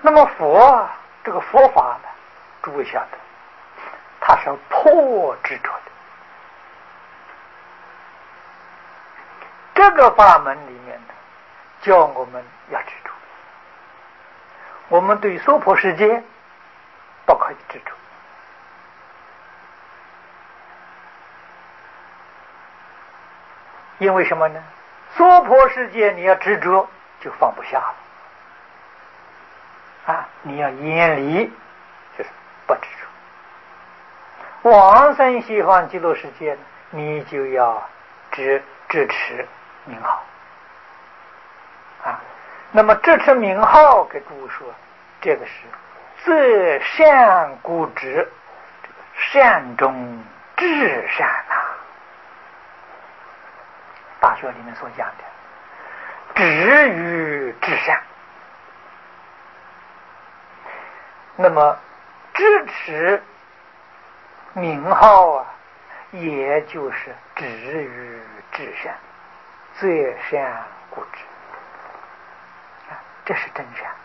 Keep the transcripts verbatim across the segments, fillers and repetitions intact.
那么佛这个佛法呢，诸位晓得，它是要破执着的。这个法门里面呢，叫我们要执着。我们对娑婆世界不可以执着，因为什么呢？娑婆世界你要执着就放不下了啊！你要远离，就是不执着。往生西方极乐世界，你就要执支持名号啊。那么支持名号，给诸位说，这个是自善固执，善中至善呐、啊。大学里面所讲的止于至善。那么支持名号啊，也就是止于至善，最善固执啊，这是真善。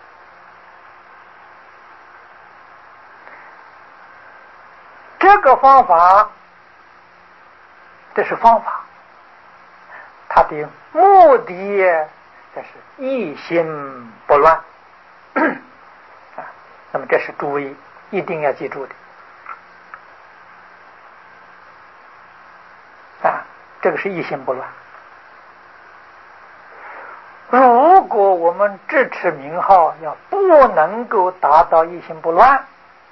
这个方法，这是方法，它的目的这是一心不乱啊。那么这是诸位一定要记住的啊，这个是一心不乱。如果我们支持名号要不能够达到一心不乱，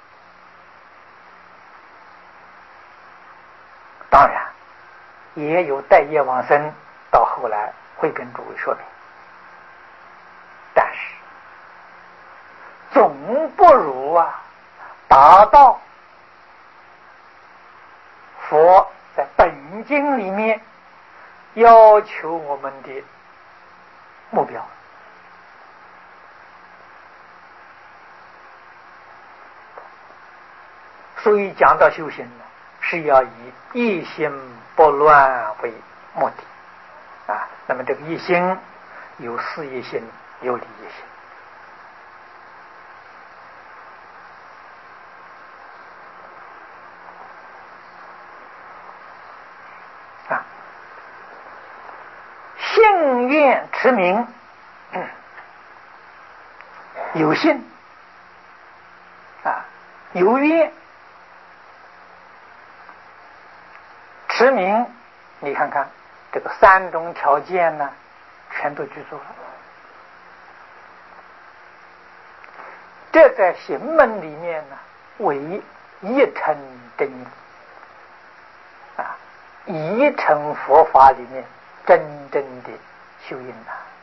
当然也有带业往生，到后来会跟诸位说明，但是总不如啊达到佛在本经里面要求我们的目标。所以讲到修行呢，是要以一心不乱为目的啊。那么这个一心有事业心，有理业心啊。信愿持名，嗯、有信啊，有愿。持名，你看看这个三种条件呢，全都具足了。这在行门里面呢，为一乘真因啊，一乘佛法里面真正的修因呐、啊。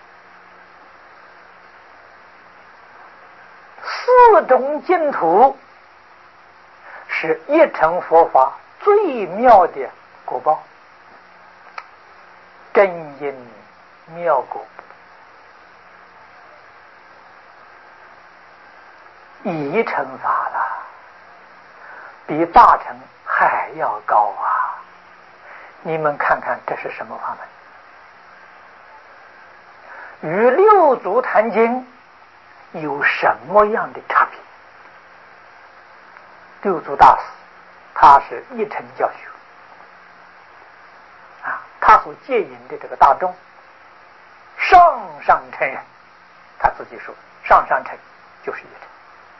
四种净土是一乘佛法最妙的果报，真因妙果，一乘法了，比大乘还要高啊！你们看看这是什么法门？与六祖坛经有什么样的差别？六祖大师他是一乘教学啊，他所戒引的这个大众上上乘人，他自己说上上乘就是一乘。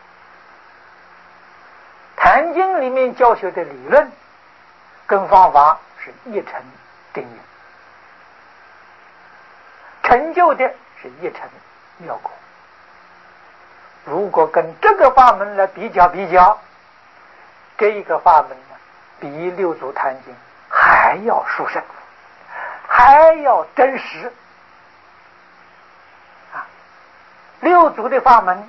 坛经里面教学的理论跟方法是一乘定因，成就的是一乘妙果。如果跟这个法门来比较比较，这一个法门呢，比六祖坛经还要殊胜，还要真实啊！六祖的法门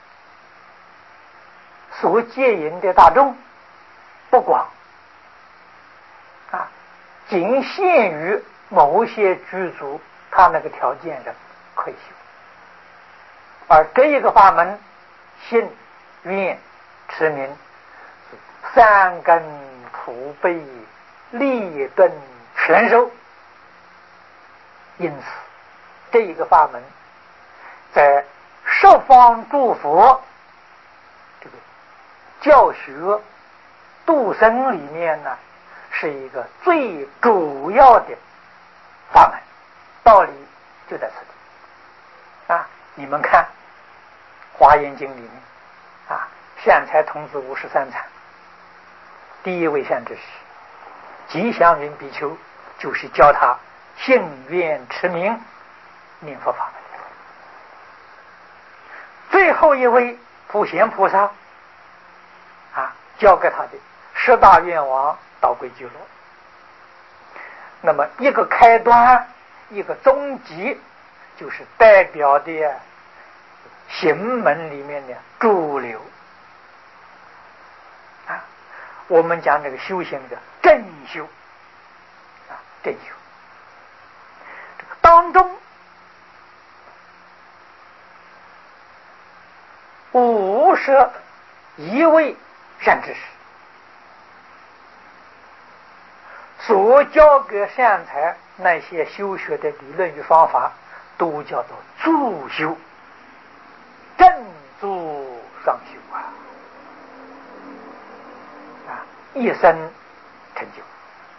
所戒引的大众不广啊，仅限于某些居族他那个条件上可以修，而这一个法门信愿持名三根普被立顿全收，因此这一个法门在十方诸佛这个教学度生里面呢，是一个最主要的法门，道理就在此地啊！你们看《华严经》里面啊，善财童子五十三参，第一位善知识吉祥云比丘，就是教他信愿持名念佛法门。最后一位普贤菩萨啊，教给他的十大愿王导归聚落。那么一个开端，一个终极，就是代表的行门里面的主流啊。我们讲这个修行的正修啊，正修这个当中五十一位善知识所教给善财那些修学的理论与方法，都叫做助修，正助双修啊啊，一生成就，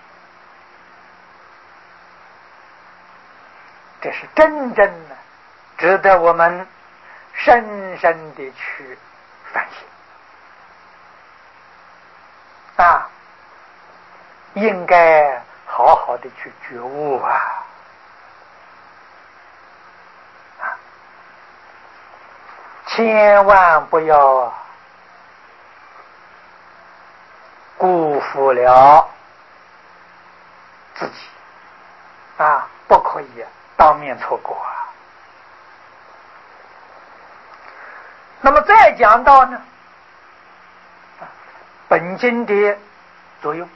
这是真正的值得我们深深的去反省啊，应该好好的去觉悟啊！啊，千万不要辜负了自己啊！不可以当面错过啊！那么再讲到呢，本经的作用，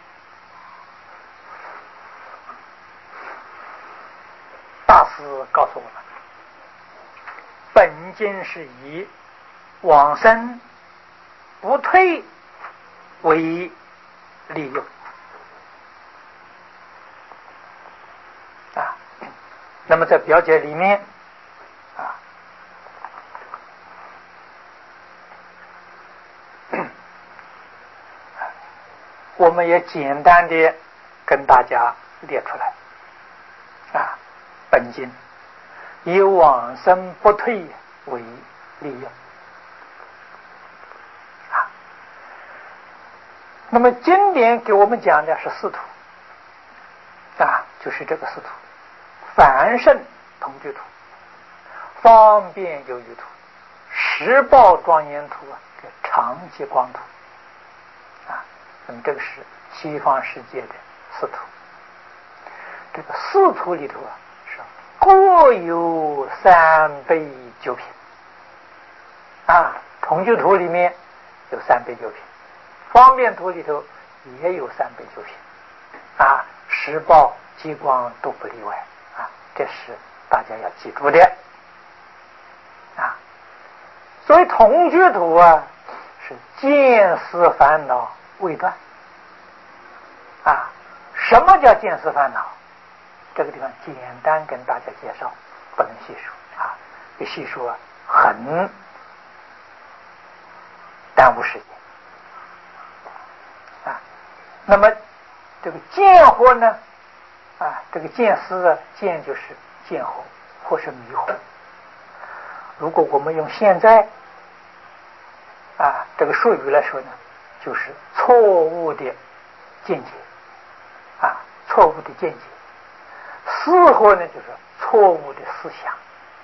大师告诉我们，本经是以往生不退为利用啊。那么在表解里面啊，我们也简单的跟大家列出来啊。本经以往生不退为利用啊。那么经典给我们讲的是四图啊，就是这个四图：凡圣同居图、方便有余图、实报庄严图啊，长吉光图啊。那么这个是西方世界的四图。这个四图里头啊，是各有三倍九品啊。同居图里面有三倍九品，方便图里头也有三倍九品啊，实报激光都不例外啊，这是大家要记住的啊。所以同居图啊，是见思烦恼未断啊。什么叫见思烦恼？这个地方简单跟大家介绍，不能细说啊，一细说啊很耽误时间啊。那么这个见惑呢啊，这个见思啊，见就是见惑或是迷惑。如果我们用现在啊这个术语来说呢，就是错误的见解啊，错误的见解。思惑呢，就是错误的思想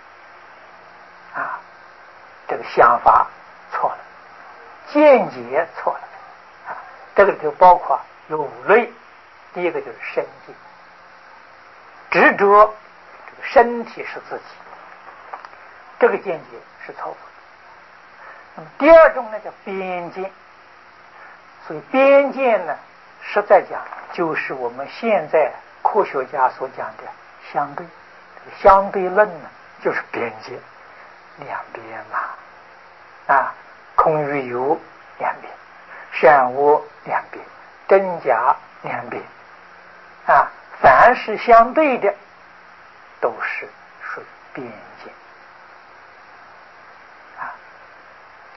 啊，这个想法错了，见解错了啊。这个就包括有五类。第一个就是身见，执着这个身体是自己，这个见解是错误的。那么第二种呢叫边见，所以边见呢，实在讲就是我们现在科学家所讲的相对，这个相对论呢就是边界，两边嘛啊，空与有两边，善恶两边，真假两边啊，凡是相对的都是属于边界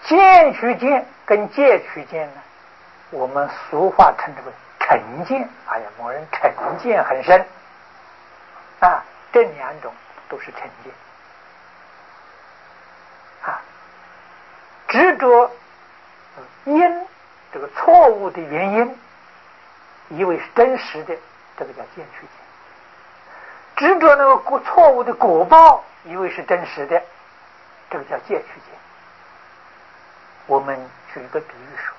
见取见跟戒取见呢，我们俗话称之为成见。哎呀，某人成见很深啊，这两种都是成见啊。执着因这个错误的原因，以为是真实的，这个叫见取见；执着那个错误的果报，以为是真实的，这个叫戒取见。我们举一个比喻说，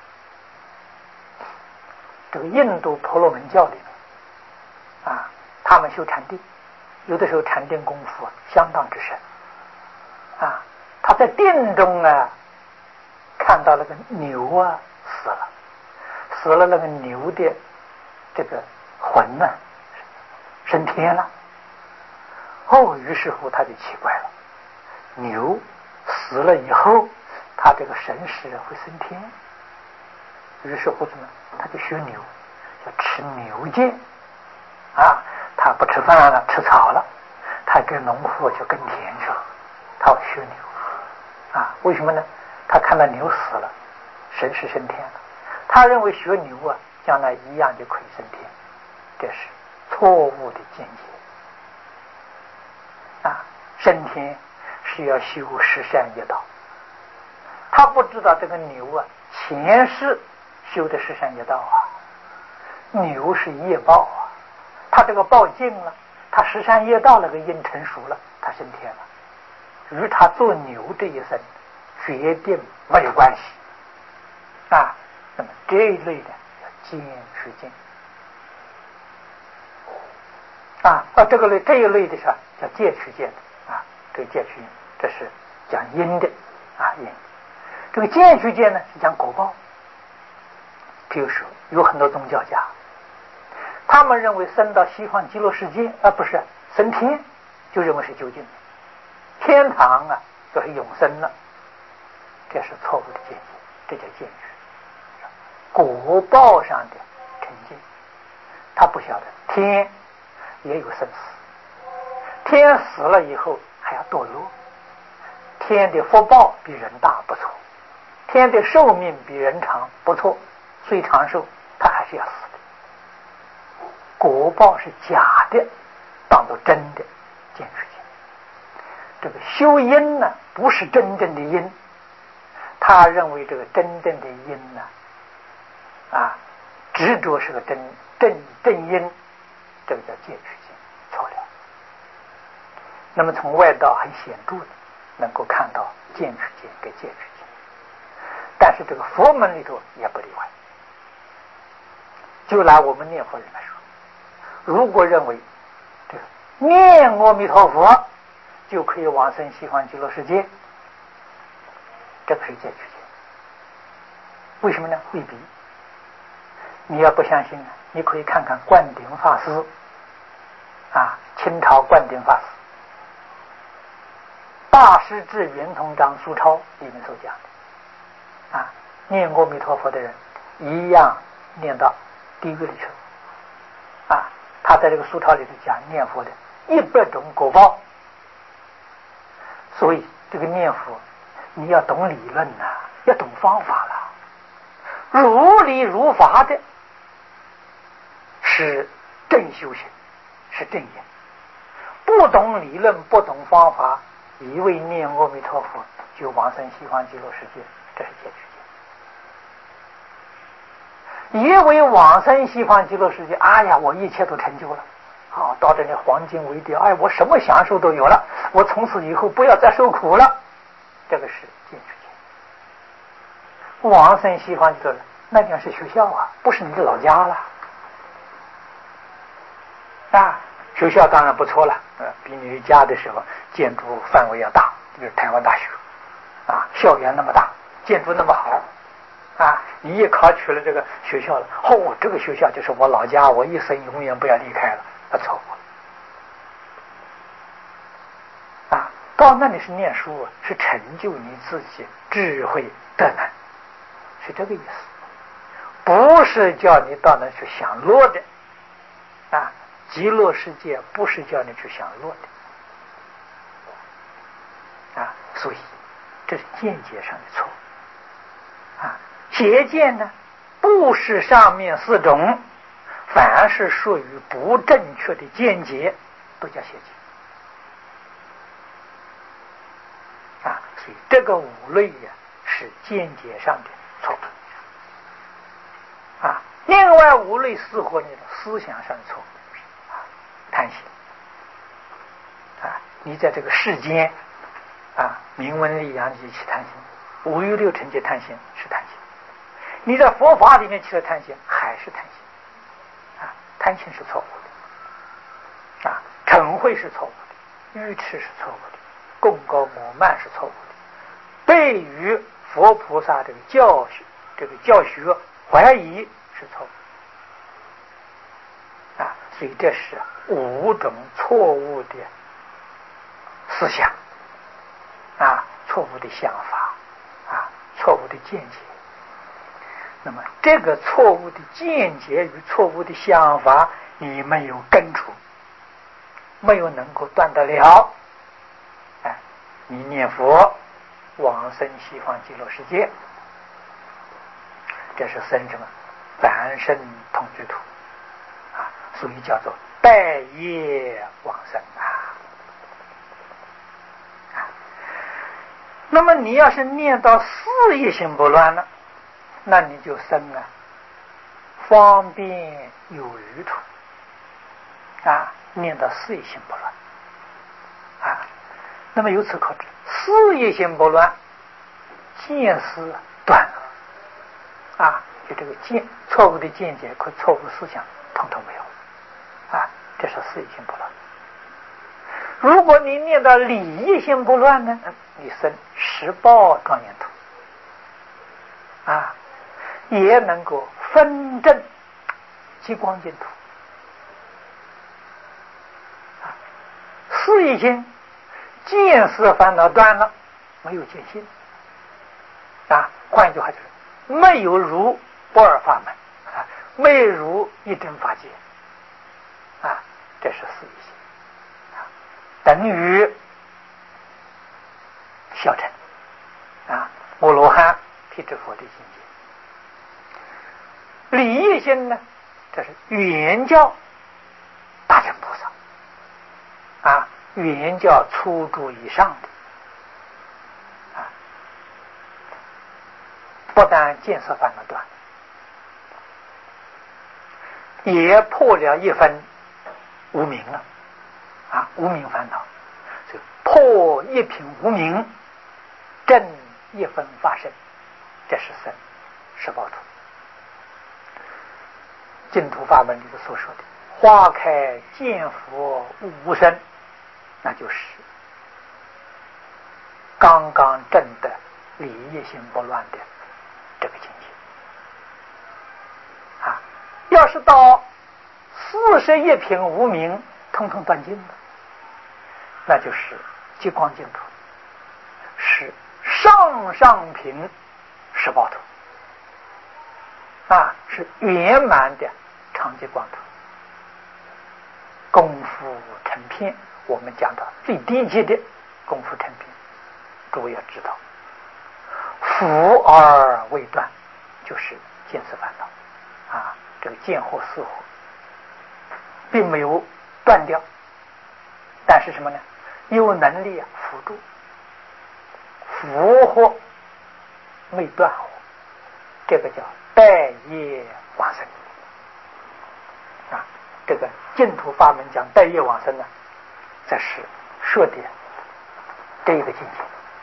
这个印度婆罗门教里面啊，他们修禅定，有的时候禅定功夫啊相当之深啊，他在定中啊看到那个牛啊死了，死了，那个牛的这个魂呢升天了。哦，于是乎他就奇怪了，牛死了以后，他这个神识会升天。于是乎怎么，他就学牛，要吃牛腱啊，他不吃饭了，吃草了，他跟农户去耕田去了，他要学牛啊。为什么呢？他看到牛死了，神识升天了，他认为学牛啊将来一样就可以升天，这是错误的见解啊。升天是要修十善业道，他不知道这个牛啊前世修的十善业道啊，牛是业报啊，他这个报尽了，他十善业道那个因成熟了，他升天了，与他做牛这一生决定没有关系啊。那么这一类的叫见取见啊，啊这个类这一类的是叫戒取见的啊，这个戒取见这是讲因的啊因。这个见取见呢是讲果报。比如说有很多宗教家，他们认为升到西方极乐世界啊，不是升天，就认为是究竟的，天堂啊就是永生了，这是错误的见解，这叫见取。果报上的成见，他不晓得天也有生死，天死了以后还要堕落，天的福报比人大不错，天的寿命比人长不错，虽长寿他还是要死的。果报是假的，当作真的见取见。这个修因呢不是真正的因，他认为这个真正的因呢啊执着是个真正正因，这个叫见取见，错了。那么从外道很显著的能够看到见取见跟戒取见，但是这个佛门里头也不例外。就拿我们念佛人来说，如果认为这个念阿弥陀佛就可以往生西方极乐世界，这个是戒取见。为什么呢？未必。你要不相信呢，你可以看看灌顶法师啊，清朝灌顶法师大师至圆通章书钞里面所讲的啊，念阿弥陀佛的人一样念到地狱里去啊。他在这个书钞里头讲念佛的一百种果报，所以这个念佛你要懂理论呐、啊，要懂方法了，如理如法的是正修行，是正因。不懂理论不懂方法，以为念阿弥陀佛就往生西方极乐世界，这是戒取见。以为往生西方极乐世界，哎呀我一切都成就了，好、哦、到这里黄金为地，哎我什么享受都有了，我从此以后不要再受苦了，这个是戒取见。往生西方极乐那边是学校啊，不是你的老家了啊。学校当然不错了，呃，比你家的时候建筑范围要大，比如台湾大学啊，校园那么大，建筑那么好啊，你也考取了这个学校了，哦，这个学校就是我老家，我一生永远不要离开了，那错误了啊！到那里是念书，是成就你自己智慧德能，是这个意思，不是叫你到那去享乐的啊。极乐世界不是叫你去享乐的啊，所以这是见解上的错邪见呢，不是上面四种，凡是属于不正确的见解，都叫邪见啊。所以这个五类呀、啊，是见解上的错误啊。另外五类似乎呢，思想上的错误啊，贪心啊，你在这个世间啊，名闻利养你起贪心，五欲六尘皆贪心，是贪心。你在佛法里面起了贪心，还是贪心啊？贪心是错误的啊，嗔恚是错误的，愚痴是错误的，贡高抹慢是错误的，对于佛菩萨这个教学这个教学怀疑是错误啊。所以这是五种错误的思想啊，错误的想法啊，错误的见解。那么这个错误的见解与错误的想法，你没有根除，没有能够断得了，哎，你念佛往生西方极乐世界，这是生什么？凡圣同居土啊，所以叫做待业往生啊。那么你要是念到四业心不乱了，那你就生了方便有余土啊，念到四业心不乱啊。那么由此可知，四业心不乱，见思断了啊，就这个见错误的见解和错误思想统统没有啊，这是四业心不乱。如果你念到理业心不乱呢，你生十报庄严土啊，也能够分证极光净土啊。四业心见思烦恼断了，没有见性啊，换一句话就是没有如不二法门啊，没如一真法界啊，这是四业心啊，等于小乘啊，阿罗汉辟支佛的境界。理业心呢，这是原教大乘菩萨啊，原教初住以上的啊，不但见色烦恼断，也破了一分无明了啊，无明烦恼，所以破一品无明，正一分法身，这是生十报土。净土法门里头所说的花开见佛无生，那就是刚刚证的理业心不乱的这个境界啊。要是到四十一品无明通通断尽了，那就是极光净土，是上上品十报土啊，是圆满的常寂光土。功夫成片，我们讲到最低级的功夫成片，诸位要知道，伏而未断，就是见思烦恼啊，这个见惑思惑并没有断掉，但是什么呢？有能力啊辅助，伏惑未断惑，这个叫待业往生啊。这个净土法门讲待业往生呢，这是说的这一个境界。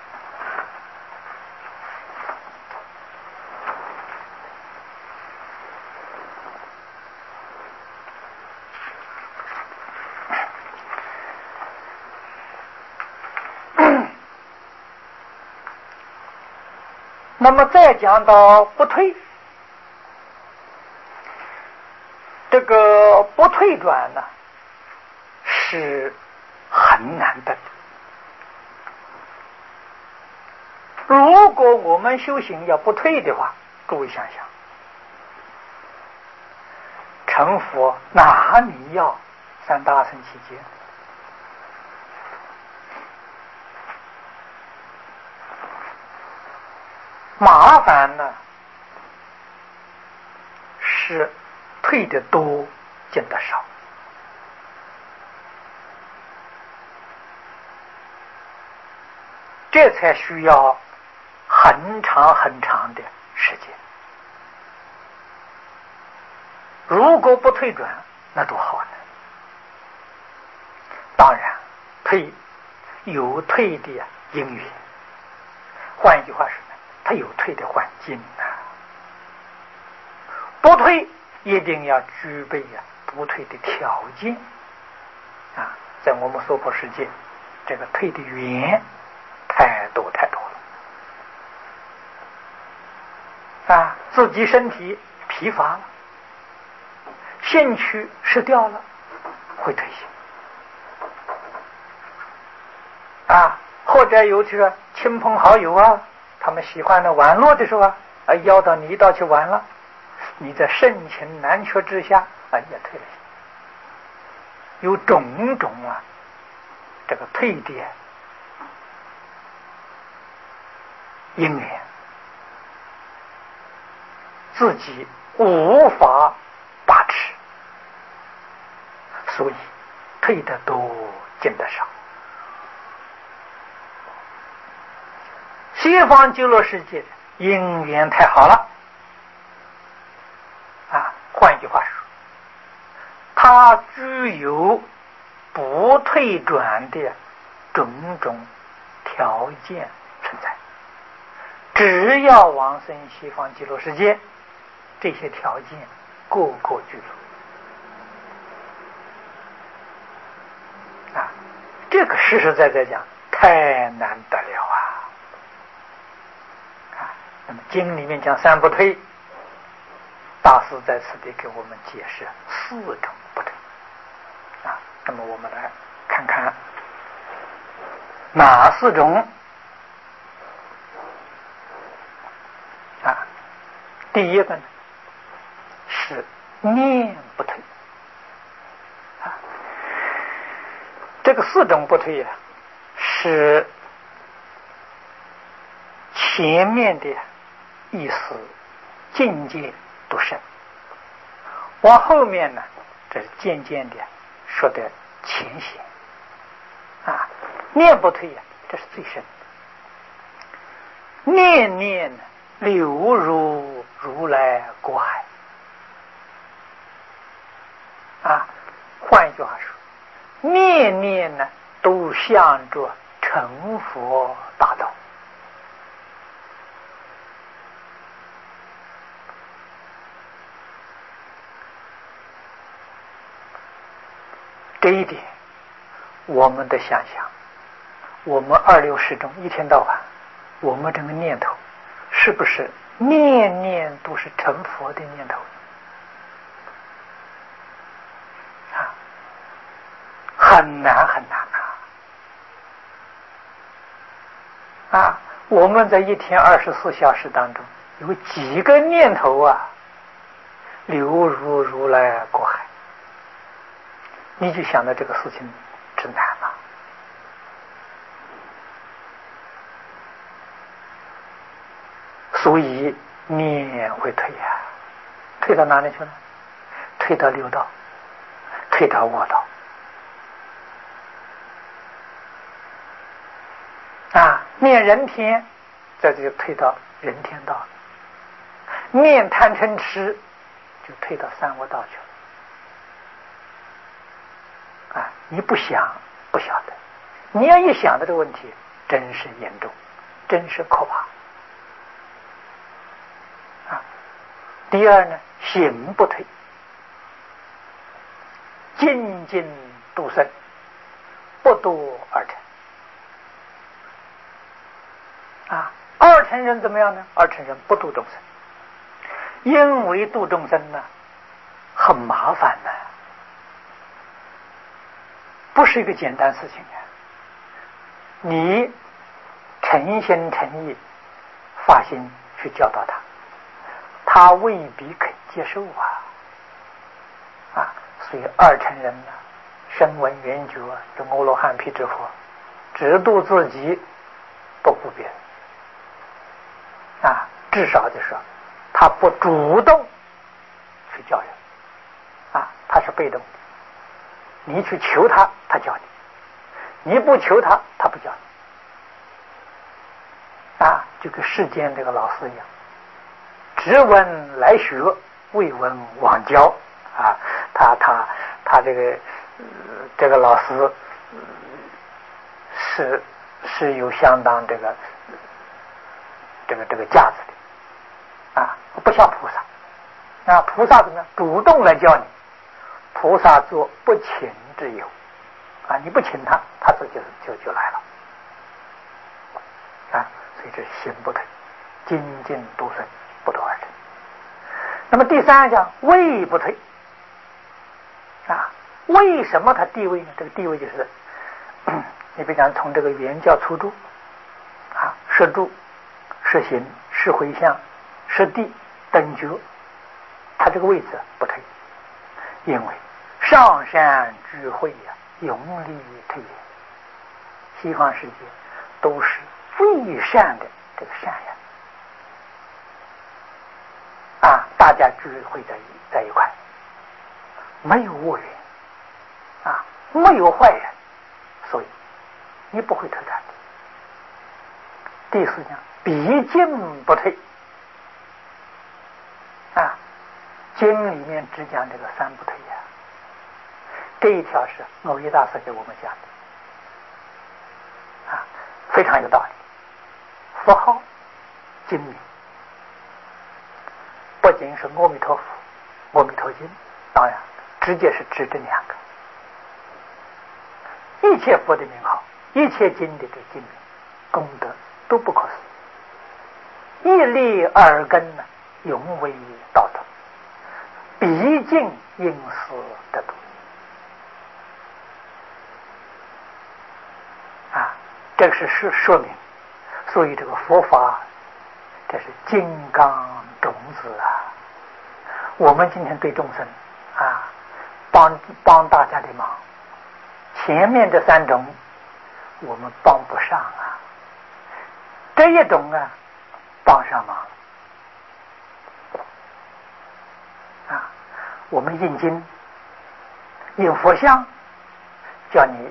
那么再讲到不退，这个不退转呢是很难得的。如果我们修行要不退的话，诸位想想，成佛哪里要三大乘期间？麻烦呢是退得多，进得少。这才需要很长很长的时间。如果不退转，那多好呢！当然，退有退的因缘，换一句话说呢，它有退的环境啊。不退一定要具备啊不退的条件啊。在我们娑婆世界，这个退的缘太多太多了啊！自己身体疲乏了，兴趣失掉了，会退行啊。或者有这个亲朋好友啊，他们喜欢的玩乐的时候啊，邀到你一道去玩了，你在盛情难却之下啊，也退了行。有种种啊，这个退的因缘，自己无法把持，所以退得多，进得少。西方极乐世界的因缘太好了啊！换一句话说，它具有不退转的种种条件存在。只要往生西方极乐世界，这些条件个个具足啊！这个实实在在讲，太难得了啊！啊，那么经里面讲三不退，大师在此地给我们解释四种不退啊。那么我们来看看哪四种啊？第一个呢是念不退啊。这个四种不退啊，是前面的意思境界都深，往后面呢，这是渐渐的说的浅显啊。念不退呀、啊，这是最深的。念念流入如来国海啊。换一句话说，念念呢都向着成佛大道。这一点我们的想想，我们二六时中一天到晚，我们这个念头是不是念念都是成佛的念头啊？很难很难啊！啊，我们在一天二十四小时当中，有几个念头啊流入如来国海，你就想到这个事情真难了。所以念会退呀、啊，退到哪里去了？退到六道，退到卧道啊！念人天，在这就退到人天道了；念贪嗔痴，就退到三恶道去了。啊！你不想不晓得，你要一想到这个问题，真是严重，真是可怕。啊！第二呢，行不退，精进度生，不度二乘。啊，二乘人怎么样呢？二乘人不度众生，因为度众生呢，很麻烦的。不是一个简单事情啊！你诚心诚意发心去教导他，他未必肯接受啊！啊，所以二乘人呢，声闻缘觉这阿罗汉辟支佛，只度自己，不顾别人啊！至少就说他不主动去教人啊，他是被动的。你去求他，他教你；你不求他，他不教你。啊，就跟世间这个老师一样，只闻来学，未闻往教啊。他他他这个、呃、这个老师、呃、是是有相当这个这个这个价值的啊，不像菩萨。那菩萨怎么样？主动来教你，菩萨做不请之友啊，你不请他，他自己就就就来了啊。所以这心不退，精进独顺，不得而成。那么第三讲位不退啊，为什么他地位呢？这个地位就是，你比如讲从这个圆教初住啊，摄住、摄行、摄回向、摄地、等觉，他这个位置不退，因为上善智慧呀、啊，永离退也。西方世界都是最善的这个善人啊，大家聚会在在一块，没有恶缘啊，没有坏人，所以你不会退转的。第四讲必进不退啊，经里面只讲这个三不退呀、啊，这一条是耦一大师给我们讲的啊，非常有道理。佛号经名不仅是阿弥陀佛、阿弥陀经，当然直接是指这两个。一切佛的名号，一切经的这经名功德都不可思议，一力耳根呢，永为道统，毕竟因思得度啊，这个是是说明。所以这个佛法，这是金刚种子啊！我们今天对众生啊，帮帮大家的忙，前面这三种我们帮不上啊，这一种啊帮上忙啊！我们印经、印佛像，叫你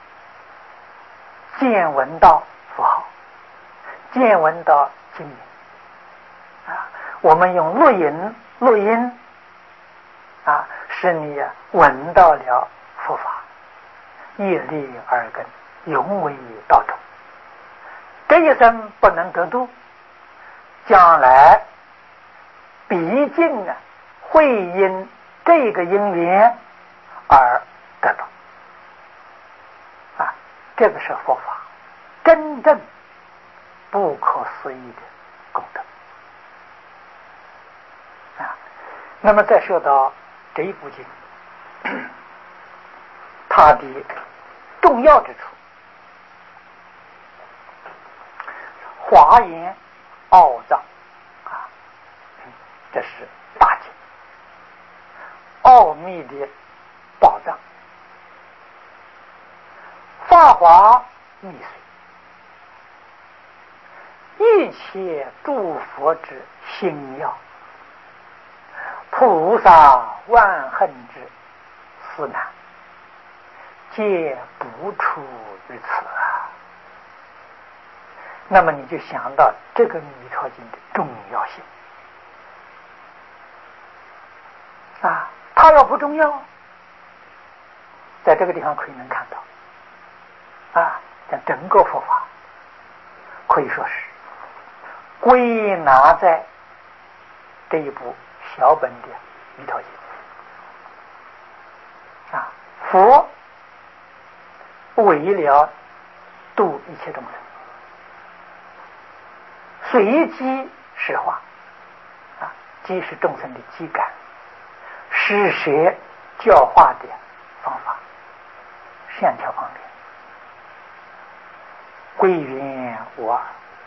见闻到佛号。见闻到经名啊，我们用录音录音啊，使你啊闻到了佛法，业力耳根，永为道种。这一生不能得度，将来毕竟啊会因这个因缘而得到啊，这个是佛法真正不可思议的功德啊！那么再说到这一部经，它的重要之处，华严奥藏啊，这是大经，奥秘的宝藏，法华密髓。一切诸佛之心要，菩萨万恨之思难，皆不出于此啊。那么你就想到这个弥陀经的重要性啊，它要不重要，在这个地方可以能看到啊，像整个佛法可以说是归纳在这一部小本的弥陀经啊，佛为了度一切众生，随机施化啊，即是众生的机感，施舍教化的方法，善巧方便，归元无二，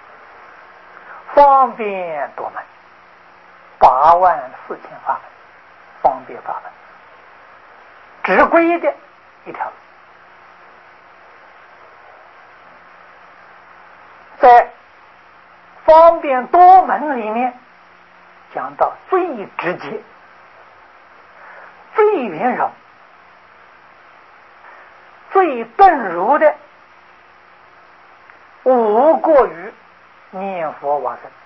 方便多门，八万四千法门，方便法门，只归的一条路。在方便多门里面讲到最直接圆融、最顿如的，无过于念佛往生。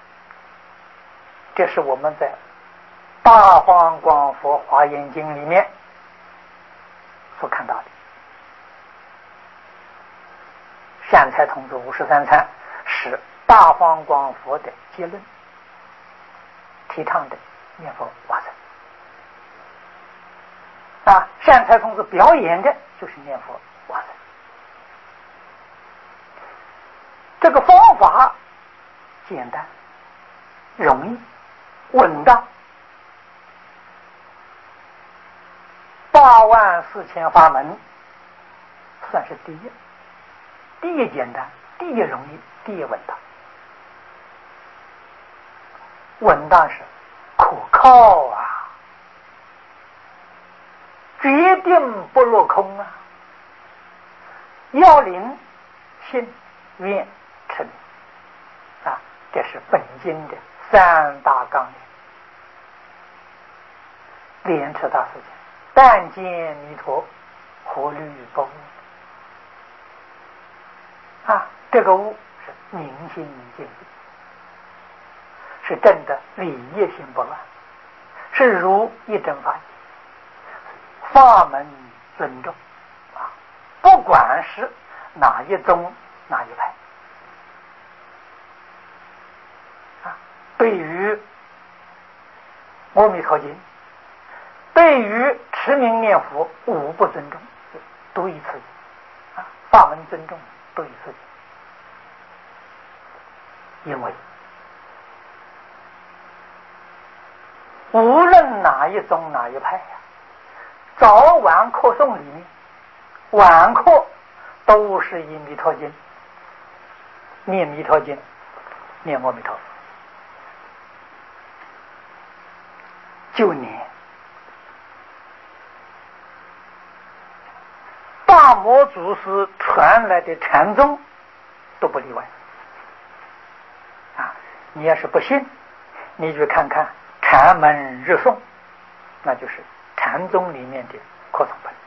这是我们在《大方广佛华严经》里面所看到的。善财童子五十三参是大方广佛的结论，提倡的念佛往生。啊，善财童子表演的就是念佛往生。这个方法简单、容易、稳当。八万四千法门，算是第一，第一简单，第一容易，第一稳当。稳当是可靠啊，决定不落空啊。要领信愿成啊，这是本经的三大纲领。莲池大师讲，但见弥陀，何虑不悟？啊，这个悟是明心见性，是真的理业心不乱，是如一真法界，法门尊重啊，不管是哪一宗哪一派啊，对于阿弥陀经，对于持名念佛无不尊重，独一次啊，法门尊重独一次，因为无论哪一宗哪一派呀、啊，早晚课诵里面，晚课都是以弥陀经念弥陀经，念阿弥陀佛，就念大摩祖师传来的禅宗都不例外啊！你要是不信，你就看看禅门日诵，那就是禅宗里面的课诵本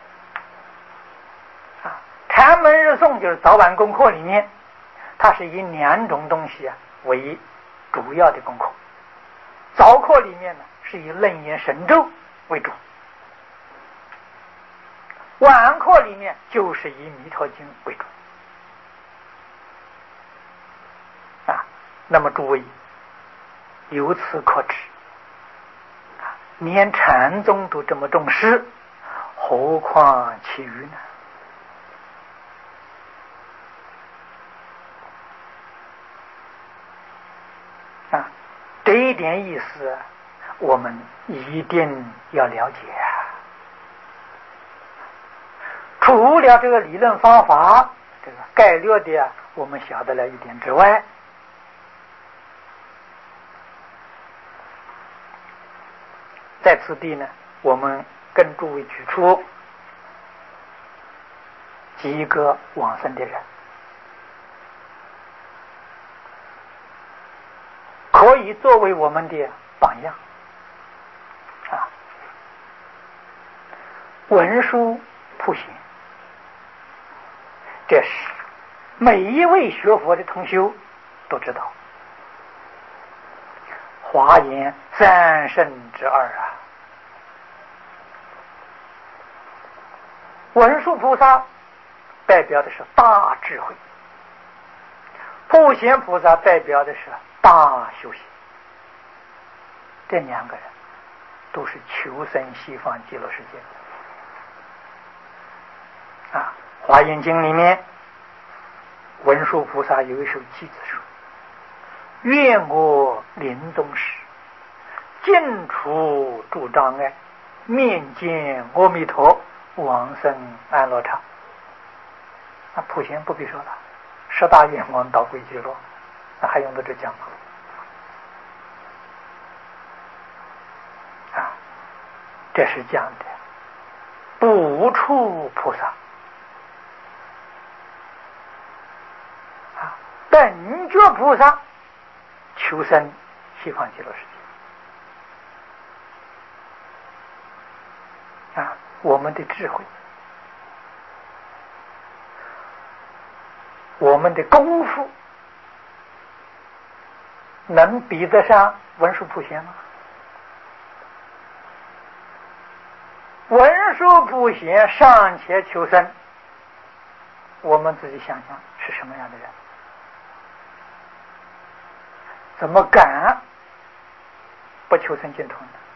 啊。禅门日诵就是早晚功课里面，它是以两种东西啊为主要的功课。早课里面呢是以楞严神咒为主，晚课里面就是以弥陀经为主啊。那么诸位由此可知，连禅宗都这么重视，何况其余呢？啊，这一点意思我们一定要了解啊。除了这个理论方法，这个概略的啊，我们晓得了一点之外，在此地呢，我们跟诸位举出几个往生的人，可以作为我们的榜样啊。文殊普贤，这是每一位学佛的同修都知道，华严三圣之二啊。文殊菩萨代表的是大智慧，普贤菩萨代表的是大修行。这两个人都是求生西方极乐世界啊。华严经里面文殊菩萨有一首偈子说：愿我临终时，尽除诸障碍，面见阿弥陀，往生安乐场。那普贤不必说了，十大愿望导归极乐，那还用得着讲吗？啊，这是讲的不处菩萨啊，本觉菩萨求生西方极乐世我们的智慧，我们的功夫，能比得上文殊普贤吗？文殊普贤尚且求生，我们自己想想是什么样的人？怎么敢不求生净土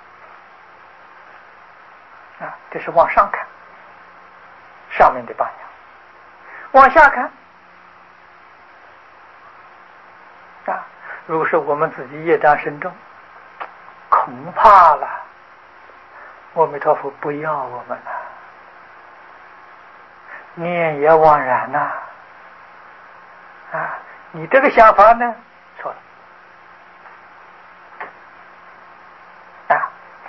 呢？啊，这是往上看，上面的榜样；往下看，啊，如果是我们自己业障深重，恐怕了，阿弥陀佛不要我们了，念也枉然呐！啊，你这个想法呢，错了。啊，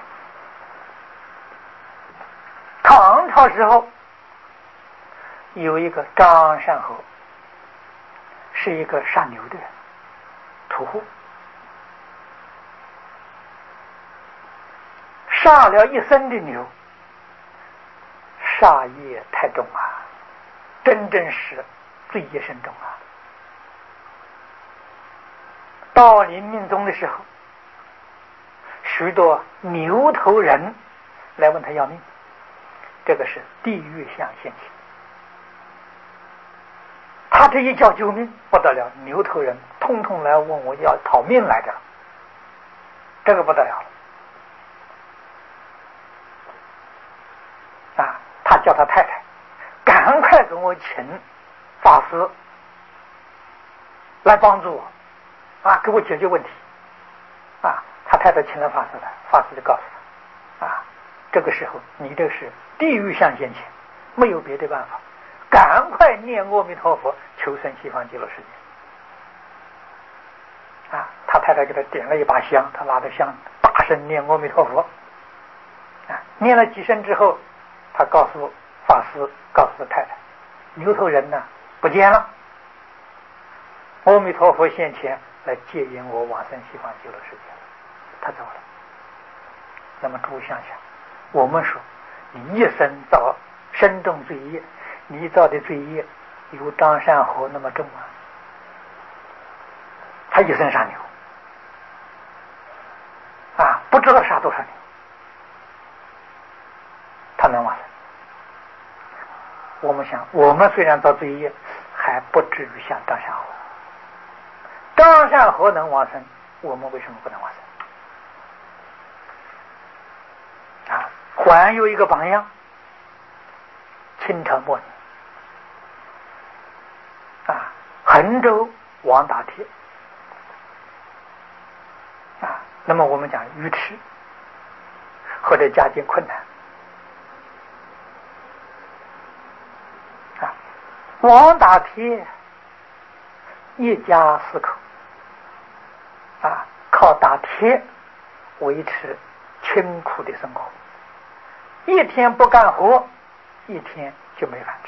唐朝时候有一个张善和，是一个杀牛的人，屠户，杀了一生的牛，杀业太重啊，真正是罪业深重啊。到临命终的时候，许多牛头人来问他要命，这个是地狱相现起。他这一叫救命不得了，牛头人通通来问我要讨命来着，这个不得了了啊！他叫他太太赶快跟我请法师来帮助我啊，给我解决问题啊！他太太请了法师来，法师就告诉他啊，这个时候你这是地狱相现前，没有别的办法，赶快念阿弥陀佛，求生西方极乐世界啊！他太太给他点了一把香，他拿着香大声念阿弥陀佛啊！念了几声之后，他告诉法师，告诉他太太，牛头人呢不见了，阿弥陀佛现前来接引我往生西方极乐世界了，他走了。那么诸位想想，我们说你一生造深重罪业，你造的罪业有张善和那么重啊？他一生杀牛啊，不知道杀多少牛，他能往生。我们想，我们虽然造罪业，还不至于像张善和。张善和能往生，我们为什么不能往生？啊，还有一个榜样，清朝末年啊，衡州王大铁啊，那么我们讲愚痴或者家境困难啊，王大铁一家四口啊，靠打铁维持清苦的生活，一天不干活，一天就没饭吃。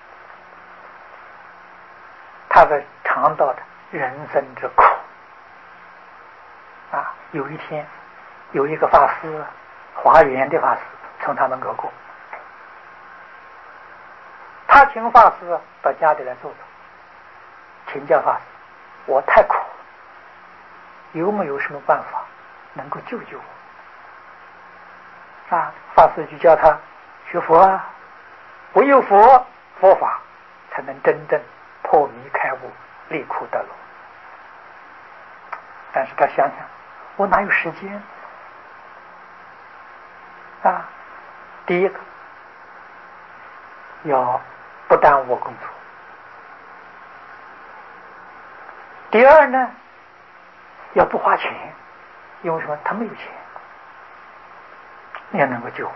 他在尝到的人生之苦啊！有一天，有一个法师，华严的法师从他门口过，他请法师到家里来坐坐，请教法师，我太苦了，有没有什么办法能够救救我？啊，法师就叫他学佛啊，唯有佛佛法才能真正破迷开悟，离苦得乐。但是他想想，我哪有时间啊？第一个要不耽误工作，第二呢，要不花钱，因为什么？他没有钱，你也能够救我。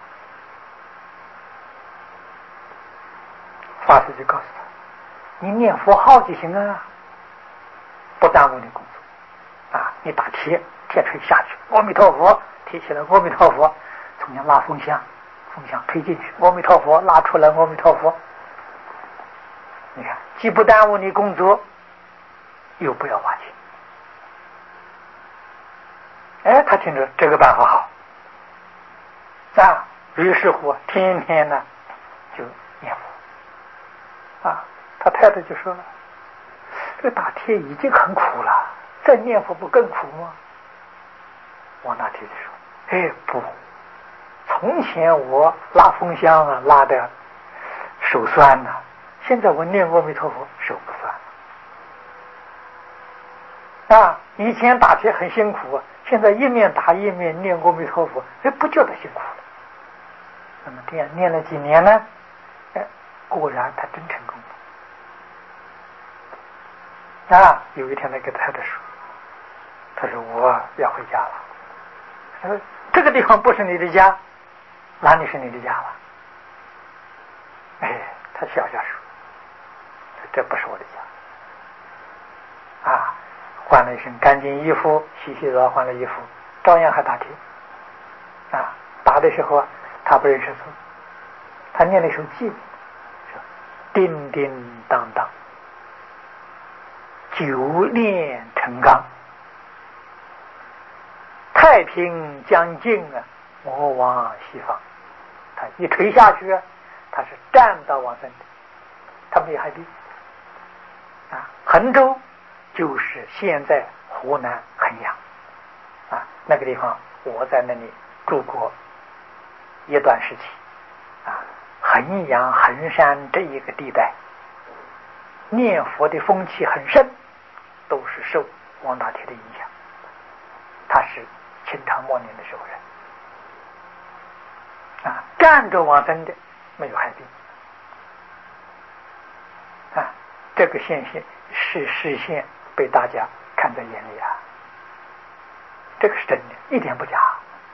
法师就告诉他，你念佛号就行啊，不耽误你工作啊！你打铁，铁锤下去，阿弥陀佛，提起来阿弥陀佛，从那拉风箱，风箱推进去，阿弥陀佛，拉出来阿弥陀佛。你看，既不耽误你工作，又不要花钱。哎，他听着这个办法好啊， 于是乎天天呢就念佛啊。他太太就说了，这个打铁已经很苦了，再念佛不更苦吗？王大铁就说，哎不，从前我拉风箱啊拉的手酸呐、啊，现在我念阿弥陀佛手不酸啊。以前打铁很辛苦啊，现在一面打一面念阿弥陀佛，哎不觉得辛苦了。那么这样念了几年呢？哎，果然他真成功了啊。有一天他给太太说，他说我要回家了。他说这个地方不是你的家，哪里是你的家了？哎，他笑笑说，这不是我的家啊。换了一身干净衣服，洗洗澡换了衣服，照样还打铁啊。打的时候啊，他不认识字，他念了一首偈，说叮叮当当，九炼成钢，太平将尽啊，我往西方。他一垂下去啊，他是站到往生的，他没有害病啊。衡州就是现在湖南衡阳啊，那个地方我在那里住过一段时期啊。衡阳衡山这一个地带念佛的风气很盛，都是受王大铁的影响。他是清朝末年的时候人啊，站着往生的，没有害病啊。这个现象是视线被大家看在眼里啊，这个是真的，一点不假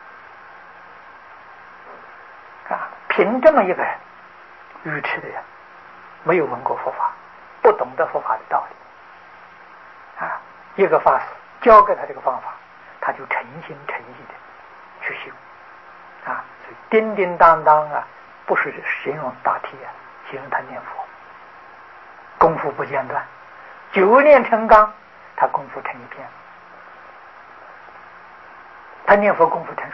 啊。凭这么一个人，愚痴的人，没有闻过佛法，不懂得佛法的道理啊，一个法师教给他这个方法，他就诚心诚意的去修啊。所以叮叮当当啊，不是形容打铁啊，形容他念佛功夫不间断，九炼成钢，他功夫成一片，他念佛功夫成熟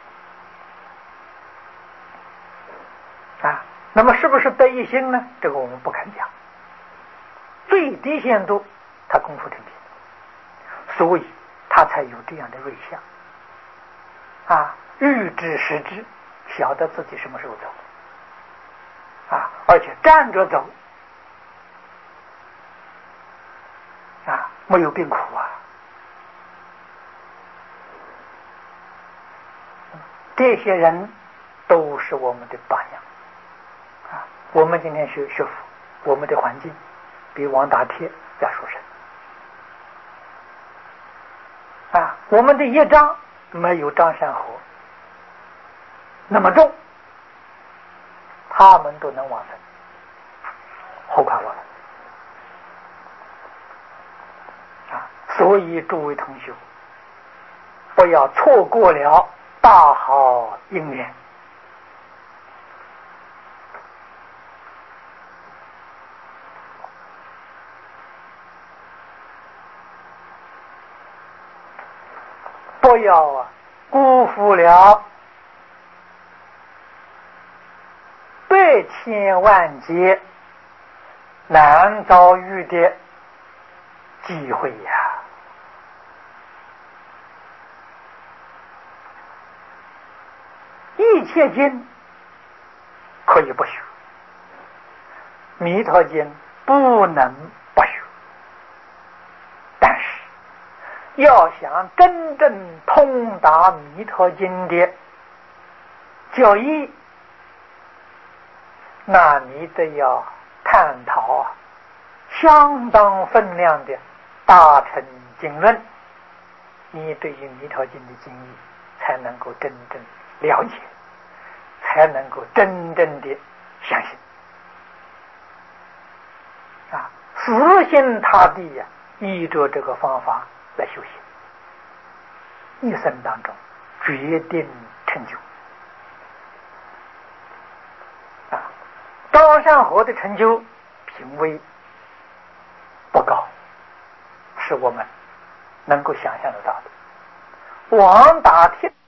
啊。那么是不是得一心呢？这个我们不敢讲，最低限度他功夫成片，所以他才有这样的瑞相啊，预知时知，晓得自己什么时候走啊，而且站着走啊，没有病苦啊。这些人都是我们的榜样啊。我们今天学学佛，我们的环境比王大铁要殊胜啊。我们的业障没有张山河那么重，他们都能往生，何况我们啊。所以诸位同学，不要错过了大好因缘。不要啊辜负了百千万劫难遭遇的机会呀！一切经可以不学，弥陀经不能不学，但是要想真正通达弥陀经的教义，那你得要探讨相当分量的大乘经论，你对于弥陀经的经义才能够真正了解，才能够真正的相信啊，死心塌地呀、啊，依着这个方法来修行，一生当中决定成就啊。张山河的成就品位不高，是我们能够想象得到的。王大天